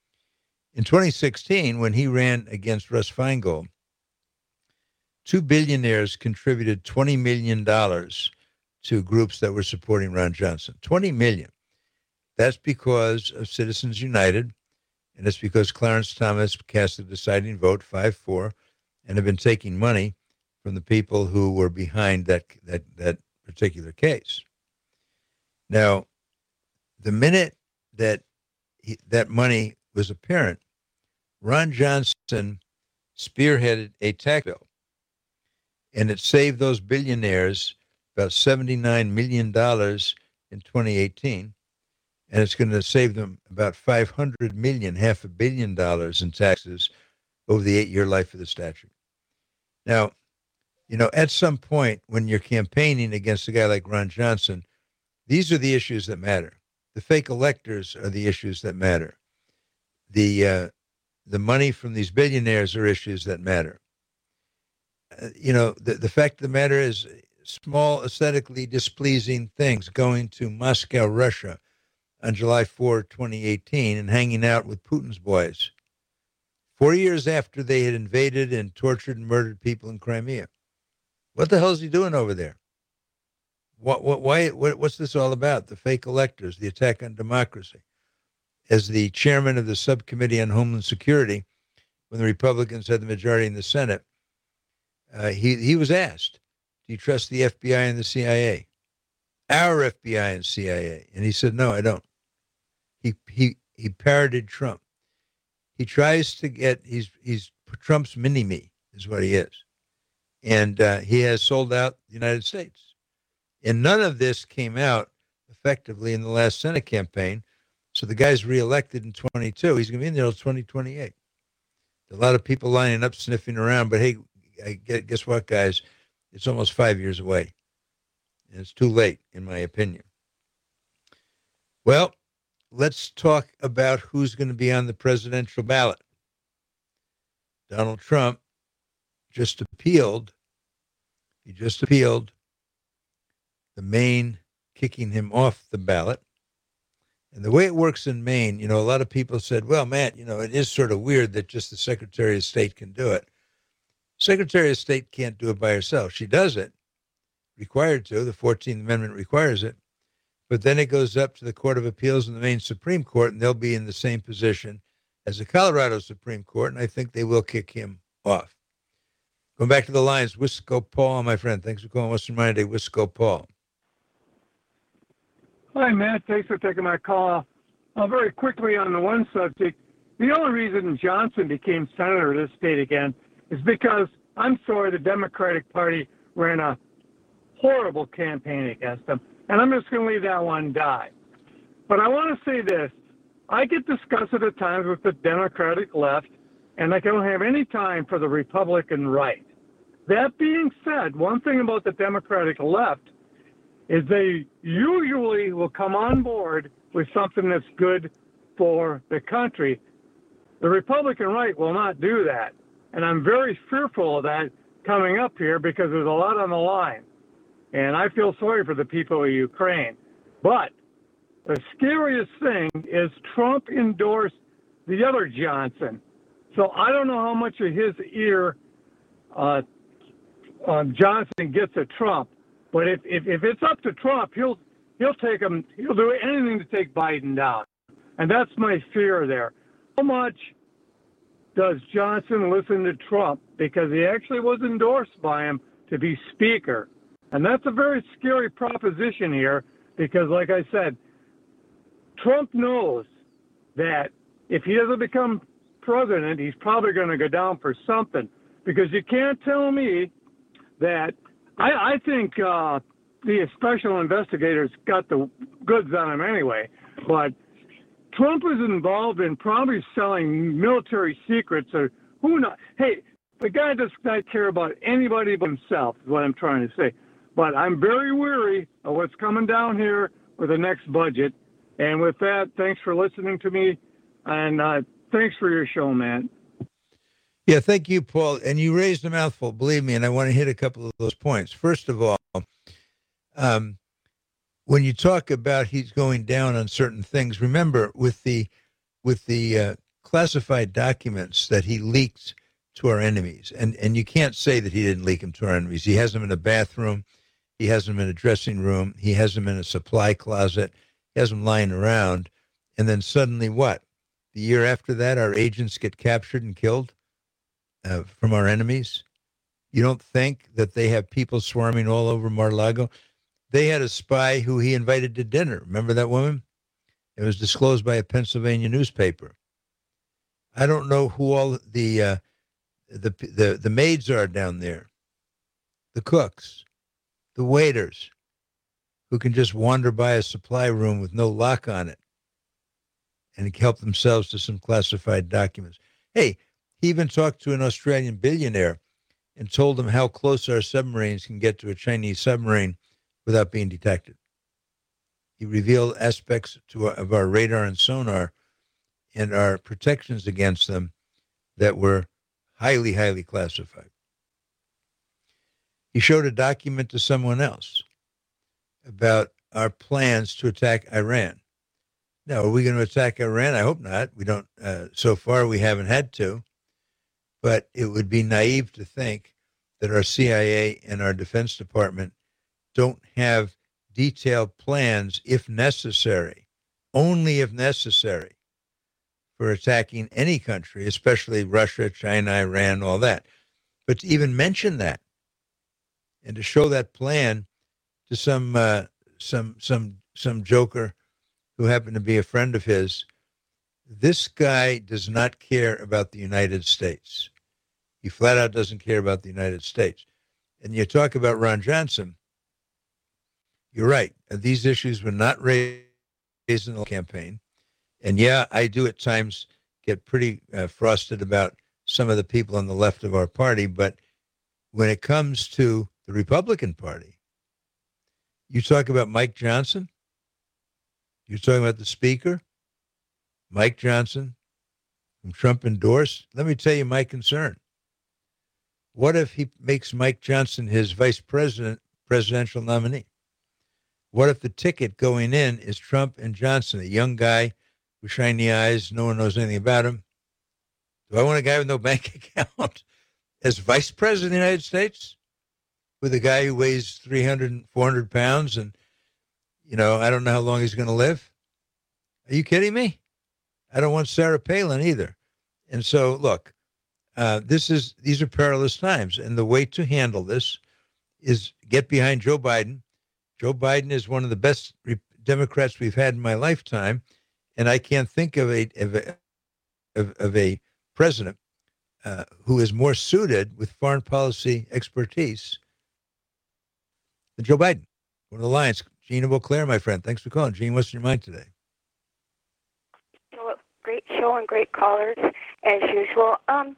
In twenty sixteen, when he ran against Russ Feingold, two billionaires contributed twenty million dollars to groups that were supporting Ron Johnson. twenty million dollars. That's because of Citizens United, and it's because Clarence Thomas cast the deciding vote, five four, and have been taking money from the people who were behind that that that particular case. Now, the minute that he, that money was apparent, Ron Johnson spearheaded a tax bill, and it saved those billionaires about seventy-nine million dollars in twenty eighteen, and it's going to save them about five hundred million dollars, half a billion dollars in taxes over the eight-year life of the statute. Now, you know, at some point when you're campaigning against a guy like Ron Johnson, these are the issues that matter. The fake electors are the issues that matter. The uh, the money from these billionaires are issues that matter. Uh, you know, the, the fact of the matter is small, aesthetically displeasing things, going to Moscow, Russia on July fourth, twenty eighteen, and hanging out with Putin's boys, four years after they had invaded and tortured and murdered people in Crimea. What the hell is he doing over there? What, what, why, what, what's this all about? The fake electors, the attack on democracy. As the chairman of the subcommittee on Homeland Security, when the Republicans had the majority in the Senate, uh, he, he was asked, do you trust the F B I and the C I A? Our F B I and C I A. And he said, no, I don't. He, he, he parroted Trump. He tries to get, he's, he's Trump's mini-me is what he is. And uh, he has sold out the United States. And none of this came out effectively in the last Senate campaign. So the guy's reelected in twenty-two. He's going to be in there until twenty twenty-eight. A lot of people lining up, sniffing around. But hey, I guess what, guys? It's almost five years away. And it's too late, in my opinion. Well, let's talk about who's going to be on the presidential ballot. Donald Trump just appealed. He just appealed the Maine kicking him off the ballot. And the way it works in Maine, you know, a lot of people said, well, Matt, you know, it is sort of weird that just the Secretary of State can do it. Secretary of State can't do it by herself. She does it, required to. The fourteenth Amendment requires it. But then it goes up to the Court of Appeals and the Maine Supreme Court, and they'll be in the same position as the Colorado Supreme Court, and I think they will kick him off. Going back to the lines, Wisco Paul, my friend. Thanks for calling Western Mind Day, Wisco Paul. Hi, Matt. Thanks for taking my call. Uh, very quickly on the one subject, the only reason Johnson became senator of this state again is because, I'm sorry, the Democratic Party ran a horrible campaign against him. And I'm just going to leave that one die. But I want to say this. I get disgusted at times with the Democratic left, and I don't have any time for the Republican right. That being said, one thing about the Democratic left is they usually will come on board with something that's good for the country. The Republican right will not do that. And I'm very fearful of that coming up here because there's a lot on the line. And I feel sorry for the people of Ukraine. But the scariest thing is Trump endorsed the other Johnson. So I don't know how much of his ear uh, uh, Johnson gets at Trump. But if, if, if it's up to Trump, he'll he'll take him. He'll do anything to take Biden down, and that's my fear there. How much does Johnson listen to Trump because he actually was endorsed by him to be Speaker, and that's a very scary proposition here because, like I said, Trump knows that if he doesn't become president, he's probably going to go down for something because you can't tell me that. I, I think uh, the special investigators got the goods on him anyway, but Trump is involved in probably selling military secrets or who knows. Hey, the guy does not care about anybody but himself is what I'm trying to say. But I'm very weary of what's coming down here with the next budget. And with that, thanks for listening to me, and uh, thanks for your show, man. Yeah, thank you, Paul. And you raised a mouthful, believe me, and I want to hit a couple of those points. First of all, um, when you talk about he's going down on certain things, remember with the with the uh, classified documents that he leaked to our enemies, and, and you can't say that he didn't leak them to our enemies. He has them in a bathroom. He has them in a dressing room. He has them in a supply closet. He has them lying around. And then suddenly what? The year after that, our agents get captured and killed? Uh, from our enemies. You don't think that they have people swarming all over Mar-a-Lago? They had a spy who he invited to dinner. Remember that woman? It was disclosed by a Pennsylvania newspaper. I don't know who all the uh, the the the maids are down there, the cooks, the waiters, who can just wander by a supply room with no lock on it and help themselves to some classified documents. Hey, he even talked to an Australian billionaire and told him how close our submarines can get to a Chinese submarine without being detected. He revealed aspects to our, of our radar and sonar and our protections against them that were highly, highly classified. He showed a document to someone else about our plans to attack Iran. Now, are we going to attack Iran? I hope not. We don't. Uh, so far, we haven't had to. But it would be naive to think that our C I A and our Defense Department don't have detailed plans, if necessary, only if necessary, for attacking any country, especially Russia, China, Iran, all that. But to even mention that and to show that plan to some uh, some some some joker who happened to be a friend of his, this guy does not care about the United States. He flat out doesn't care about the United States. And you talk about Ron Johnson, you're right. These issues were not raised in the campaign. And yeah, I do at times get pretty uh, frosted about some of the people on the left of our party. But when it comes to the Republican Party, you talk about Mike Johnson, you're talking about the Speaker, Mike Johnson, whom Trump endorsed. Let me tell you my concern. What if he makes Mike Johnson his vice president, presidential nominee? What if the ticket going in is Trump and Johnson, a young guy with shiny eyes, no one knows anything about him? Do I want a guy with no bank account as vice president of the United States with a guy who weighs three hundred, four hundred pounds and, you know, I don't know how long he's going to live? Are you kidding me? I don't want Sarah Palin either. And so, look, uh, this is these are perilous times. And the way to handle this is get behind Joe Biden. Joe Biden is one of the best re- Democrats we've had in my lifetime, and I can't think of a of a, of, of a president uh, who is more suited with foreign policy expertise than Joe Biden. One of the Lions, Gene of Eau Claire, my friend. Thanks for calling. Gene, what's in your mind today? Well, great show and great callers, as usual. Um,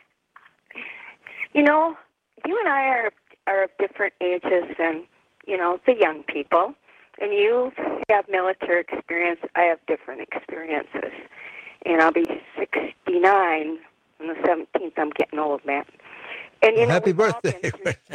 you know, you and I are, are of different ages than, you know, the young people. And you have military experience. I have different experiences. And I'll be sixty-nine on the seventeenth. I'm getting old, man. And you well, know, happy birthday.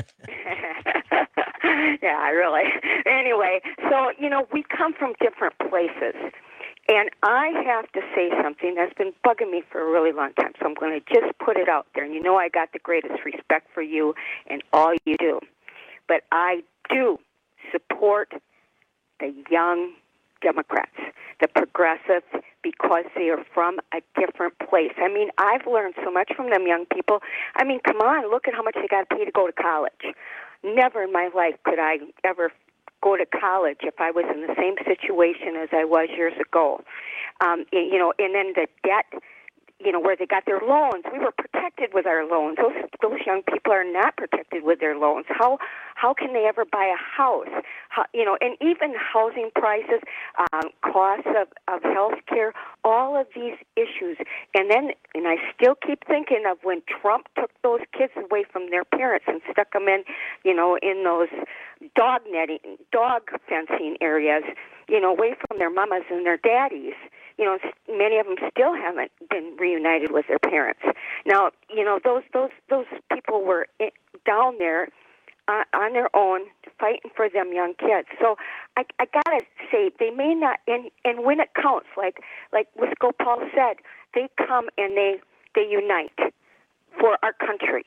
Yeah, really. Anyway, so, you know, we come from different places. And I have to say something that's been bugging me for a really long time. So I'm going to just put it out there. And you know I got the greatest respect for you and all you do. But I do support the young Democrats, the progressives, because they are from a different place. I mean, I've learned so much from them young people. I mean, come on, look at how much they got to pay to go to college. Never in my life could I ever go to college if I was in the same situation as I was years ago. Um, you know, and then the debt, you know, where they got their loans. We were protected with our loans. Those those young people are not protected with their loans. How how can they ever buy a house? How, you know, and even housing prices, um, costs of, of health care, all of these issues. And then, and I still keep thinking of when Trump took those kids away from their parents and stuck them in, you know, in those dog netting, dog fencing areas, you know, away from their mamas and their daddies. You know, many of them still haven't been reunited with their parents. Now, you know, those those those people were in, down there uh, on their own, fighting for them young kids. So I, I gotta say, they may not, and and when it counts, like like Wisco Paul said, they come and they they unite for our country,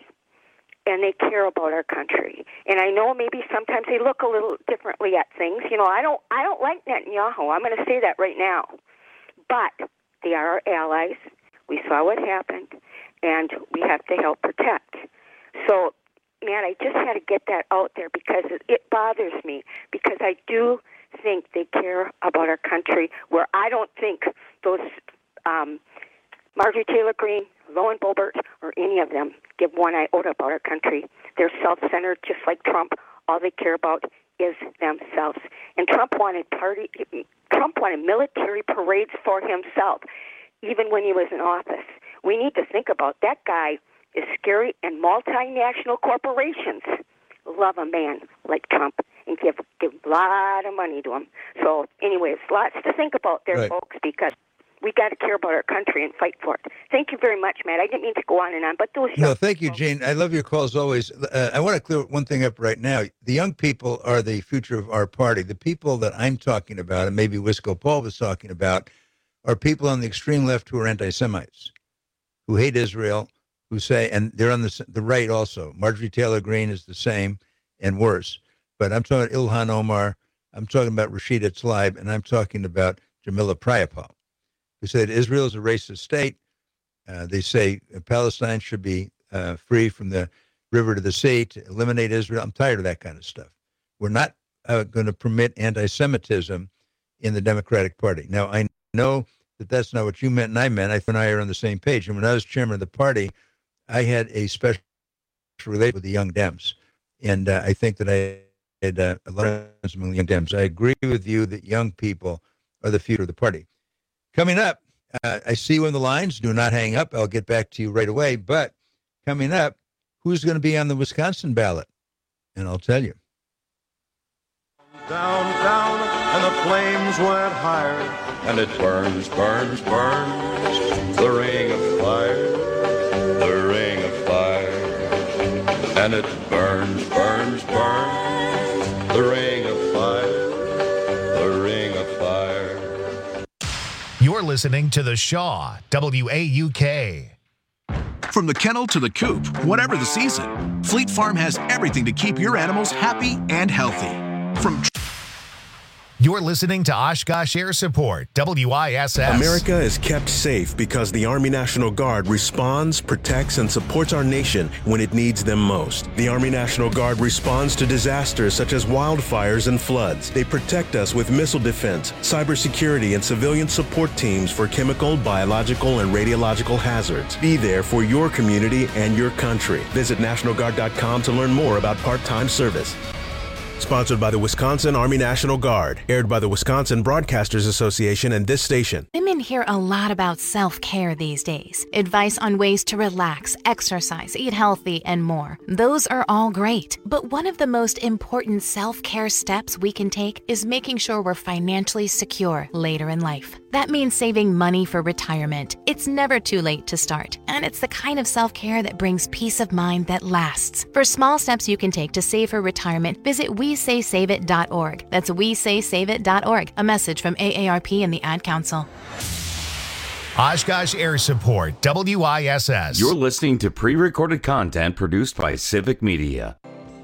and they care about our country. And I know maybe sometimes they look a little differently at things. You know, I don't I don't like Netanyahu. I'm going to say that right now. But they are our allies. We saw what happened, and we have to help protect. So, man, I just had to get that out there because it, it bothers me, because I do think they care about our country, where I don't think those um, Marjorie Taylor Greene, Lauren Boebert, or any of them give one iota about our country. They're self-centered, just like Trump. All they care about is themselves. And Trump wanted party... Trump wanted military parades for himself, even when he was in office. We need to think about that guy is scary, and multinational corporations love a man like Trump and give, give a lot of money to him. So, anyways, lots to think about there, right, folks, because we got to care about our country and fight for it. Thank you very much, Matt. I didn't mean to go on and on, but those... No, thank you, Gene. I love your calls always. Uh, I want to clear one thing up right now. The young people are the future of our party. The people that I'm talking about, and maybe Wisco Paul was talking about, are people on the extreme left who are anti-Semites, who hate Israel, who say, and they're on the, the right also. Marjorie Taylor Greene is the same and worse. But I'm talking about Ilhan Omar, I'm talking about Rashida Tlaib, and I'm talking about Jamila Priapal, who said Israel is a racist state. Uh, they say Palestine should be uh, free from the river to the sea, to eliminate Israel. I'm tired of that kind of stuff. We're not uh, going to permit anti-Semitism in the Democratic Party. Now, I know that that's not what you meant and I meant. I think I are on the same page. And when I was chairman of the party, I had a special relationship with the Young Dems. And uh, I think that I had uh, a lot of friends among the Young Dems. I agree with you that young people are the future of the party. Coming up, uh, I see you on the lines. Do not hang up. I'll get back to you right away. But coming up, who's going to be on the Wisconsin ballot? And I'll tell you. Down, down, and the flames went higher. And it burns, burns, burns. The ring of fire, the ring of fire. And it burns, burns, burns. The ring of fire, the ring of fire. You're listening to The Shaw, W A U K. From the kennel to the coop, whatever the season, Fleet Farm has everything to keep your animals happy and healthy. From You're listening to Oshkosh Air Support, W I S S. America is kept safe because the Army National Guard responds, protects, and supports our nation when it needs them most. The Army National Guard responds to disasters such as wildfires and floods. They protect us with missile defense, cybersecurity, and civilian support teams for chemical, biological, and radiological hazards. Be there for your community and your country. Visit National Guard dot com to learn more about part-time service. Sponsored by the Wisconsin Army National Guard. Aired by the Wisconsin Broadcasters Association and this station. Women hear a lot about self-care these days. Advice on ways to relax, exercise, eat healthy, and more. Those are all great. But one of the most important self-care steps we can take is making sure we're financially secure later in life. That means saving money for retirement. It's never too late to start, and it's the kind of self-care that brings peace of mind that lasts. For small steps you can take to save for retirement, visit we say save it dot org. That's we say save it dot org. A message from A A R P and the Ad Council. Oshkosh Air Support, W I S S. You're listening to pre-recorded content produced by Civic Media.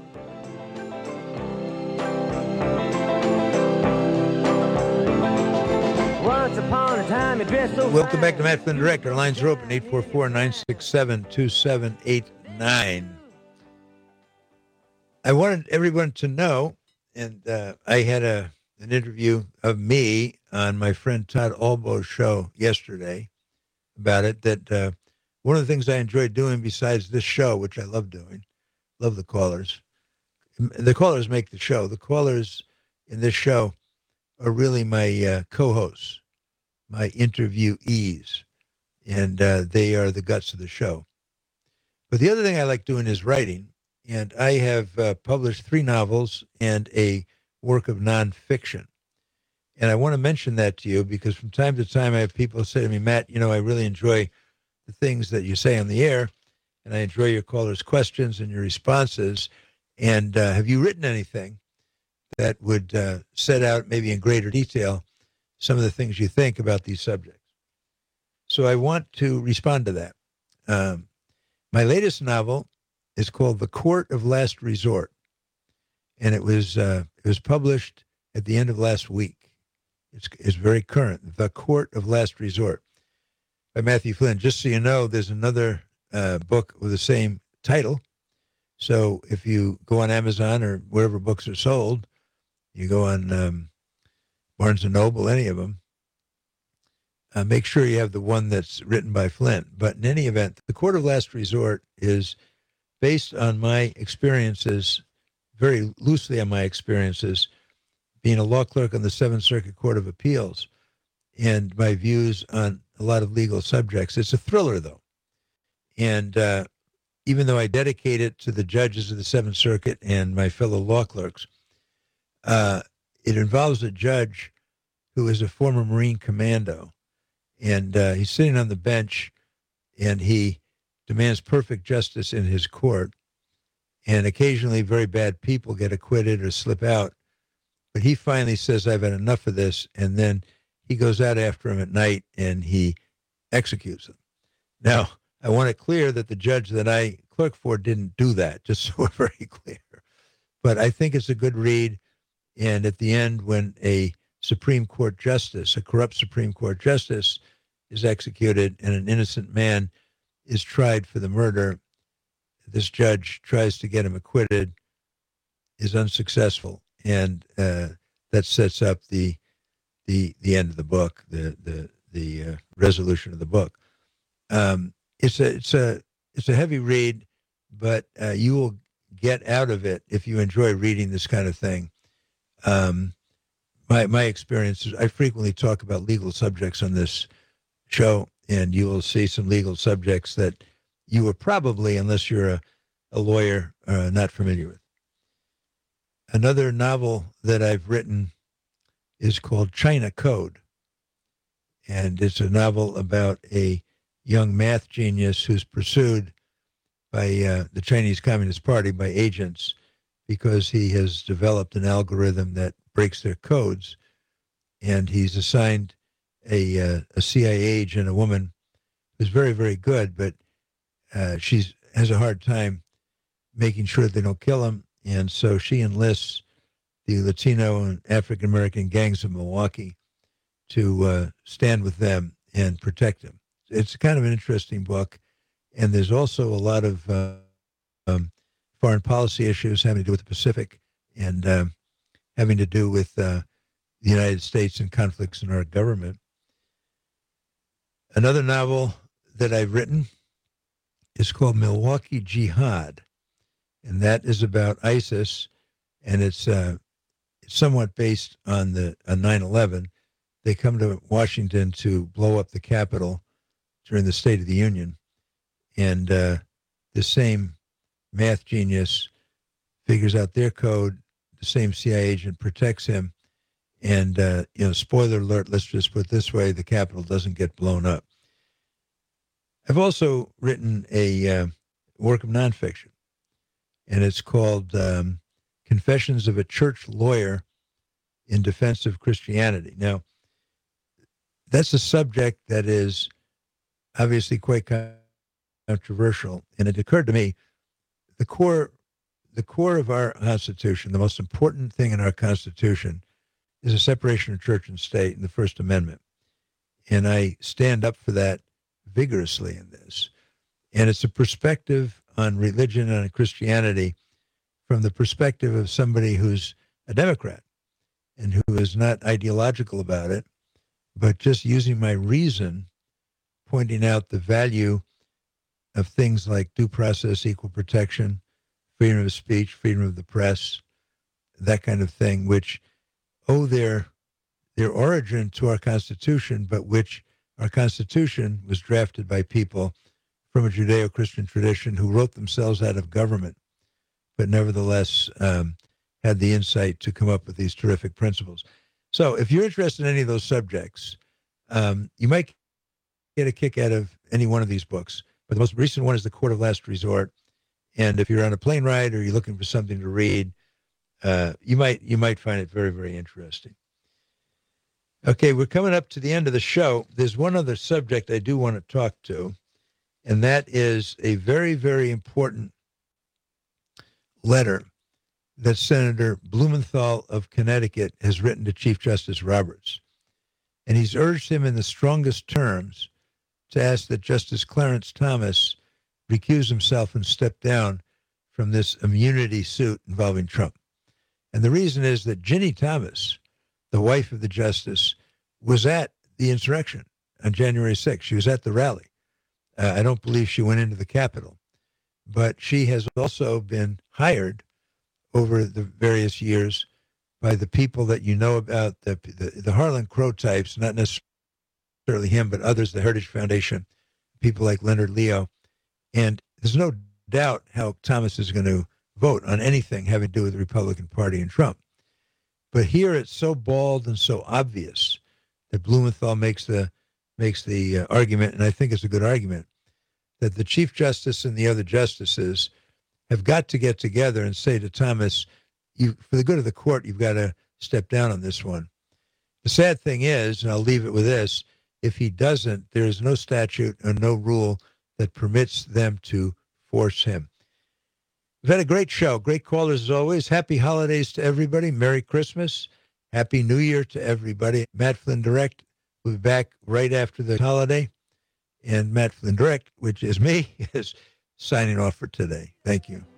Once upon a time, you dressed so Welcome back to Matt Flynn Direct. Our lines are open, eight four four, nine six seven, two seven eight nine. I wanted everyone to know, and uh, I had a an interview of me on my friend Todd Albo's show yesterday about it, that uh, one of the things I enjoy doing besides this show, which I love doing, love the callers. The callers make the show. The callers in this show are really my uh, co-hosts, my interviewees, and uh, they are the guts of the show. But the other thing I like doing is writing. And I have uh, published three novels and a work of nonfiction. And I want to mention that to you because from time to time I have people say to me, Matt, you know, I really enjoy the things that you say on the air, and I enjoy your callers' questions and your responses. And uh, have you written anything that would uh, set out maybe in greater detail some of the things you think about these subjects? So I want to respond to that. Um, my latest novel is called The Court of Last Resort, and it was uh, it was published at the end of last week. It's, it's very current. The Court of Last Resort by Matthew Flynn. Just so you know, there's another uh, book with the same title. So if you go on Amazon or wherever books are sold, you go on um, Barnes and Noble, any of them, uh, make sure you have the one that's written by Flynn. But in any event, The Court of Last Resort is based on my experiences, very loosely on my experiences, being a law clerk on the Seventh Circuit Court of Appeals and my views on a lot of legal subjects. It's a thriller, though. And uh, even though I dedicate it to the judges of the Seventh Circuit and my fellow law clerks, uh, it involves a judge who is a former Marine commando. And uh, he's sitting on the bench, and he demands perfect justice in his court, and occasionally very bad people get acquitted or slip out. But he finally says, I've had enough of this, and then he goes out after him at night, and he executes him. Now, I want it clear that the judge that I clerk for didn't do that, just so we're very clear. But I think it's a good read, and at the end, when a Supreme Court justice, a corrupt Supreme Court justice, is executed and an innocent man is tried for the murder, this judge tries to get him acquitted, is unsuccessful, and uh, that sets up the the the end of the book, the the the uh, resolution of the book. Um, it's a it's a it's a heavy read, but uh, you will get out of it if you enjoy reading this kind of thing. Um, my my experiences, I frequently talk about legal subjects on this show, and you will see some legal subjects that you are probably, unless you're a, a lawyer, uh, not familiar with. Another novel that I've written is called China Code. And it's a novel about a young math genius who's pursued by uh, the Chinese Communist Party, by agents, because he has developed an algorithm that breaks their codes. And he's assigned a, uh, a C I A agent, a woman who's very, very good, but uh, she has a hard time making sure they don't kill him. And so she enlists the Latino and African American gangs of Milwaukee to uh, stand with them and protect them. It's kind of an interesting book, and there's also a lot of uh, um, foreign policy issues having to do with the Pacific and uh, having to do with uh, the United States and conflicts in our government. Another novel that I've written is called Milwaukee Jihad, and that is about ISIS, and it's uh, somewhat based on the on nine eleven. They come to Washington to blow up the Capitol during the State of the Union, and uh, the same math genius figures out their code. The same C I A agent protects him, and uh, you know, spoiler alert. Let's just put it this way: the Capitol doesn't get blown up. I've also written a uh, work of nonfiction, and it's called um, Confessions of a Church Lawyer in Defense of Christianity. Now, that's a subject that is obviously quite controversial, and it occurred to me, the core, the core of our Constitution, the most important thing in our Constitution, is a separation of church and state in the First Amendment, and I stand up for that vigorously in this. And it's a perspective on religion and on Christianity from the perspective of somebody who's a Democrat and who is not ideological about it, but just using my reason, pointing out the value of things like due process, equal protection, freedom of speech, freedom of the press, that kind of thing, which owe their their origin to our Constitution, but which our Constitution was drafted by people from a Judeo-Christian tradition who wrote themselves out of government, but nevertheless um, had the insight to come up with these terrific principles. So if you're interested in any of those subjects, um, you might get a kick out of any one of these books. But the most recent one is The Court of Last Resort. And if you're on a plane ride or you're looking for something to read, uh, you might you might find it very, very interesting. Okay, we're coming up to the end of the show. There's one other subject I do want to talk to, and that is a very, very important letter that Senator Blumenthal of Connecticut has written to Chief Justice Roberts. And he's urged him in the strongest terms to ask that Justice Clarence Thomas recuse himself and step down from this immunity suit involving Trump. And the reason is that Ginny Thomas, the wife of the justice, was at the insurrection on January sixth. She was at the rally. Uh, I don't believe she went into the Capitol. But she has also been hired over the various years by the people that you know about, the, the, the Harlan Crow types, not necessarily him, but others, the Heritage Foundation, people like Leonard Leo. And there's no doubt how Thomas is going to vote on anything having to do with the Republican Party and Trump. But here it's so bald and so obvious that Blumenthal makes the makes the uh, argument, and I think it's a good argument, that the Chief Justice and the other justices have got to get together and say to Thomas, you, for the good of the court, you've got to step down on this one. The sad thing is, and I'll leave it with this, if he doesn't, there is no statute or no rule that permits them to force him. We've had a great show. Great callers as always. Happy holidays to everybody. Merry Christmas. Happy New Year to everybody. Matt Flynn Direct will be back right after the holiday. And Matt Flynn Direct, which is me, is signing off for today. Thank you.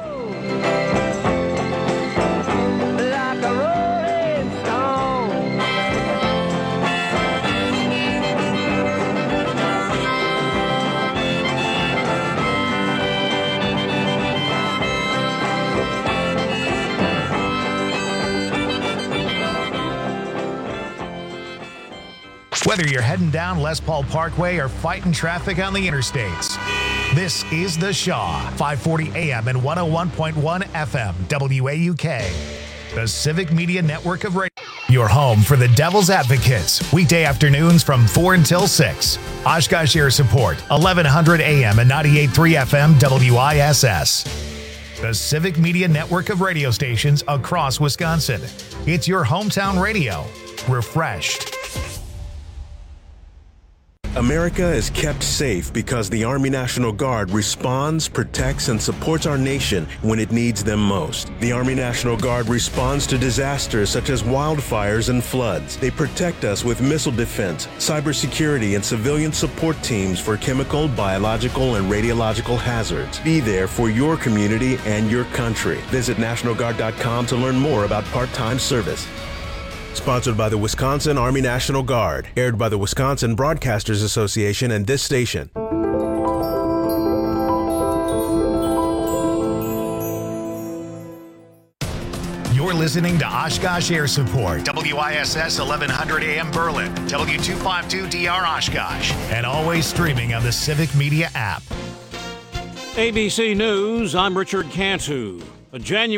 Whether you're heading down Les Paul Parkway or fighting traffic on the interstates, this is The Shaw, five forty A M and one oh one point one F M, W A U K, the Civic Media Network of Radio. Your home for the Devil's Advocates, weekday afternoons from four until six. Oshkosh Air Support, eleven hundred A M and ninety-eight point three F M, W I S S. The Civic Media Network of radio stations across Wisconsin. It's your hometown radio, refreshed. America is kept safe because the Army National Guard responds, protects, and supports our nation when it needs them most. The Army National Guard responds to disasters such as wildfires and floods. They protect us with missile defense, cybersecurity, and civilian support teams for chemical, biological, and radiological hazards. Be there for your community and your country. Visit National Guard dot com to learn more about part-time service. Sponsored by the Wisconsin Army National Guard. Aired by the Wisconsin Broadcasters Association and this station. You're listening to Oshkosh Air Support, W I S S eleven hundred A M Berlin, W two fifty-two D R Oshkosh, and always streaming on the Civic Media app. A B C News, I'm Richard Cantu. A January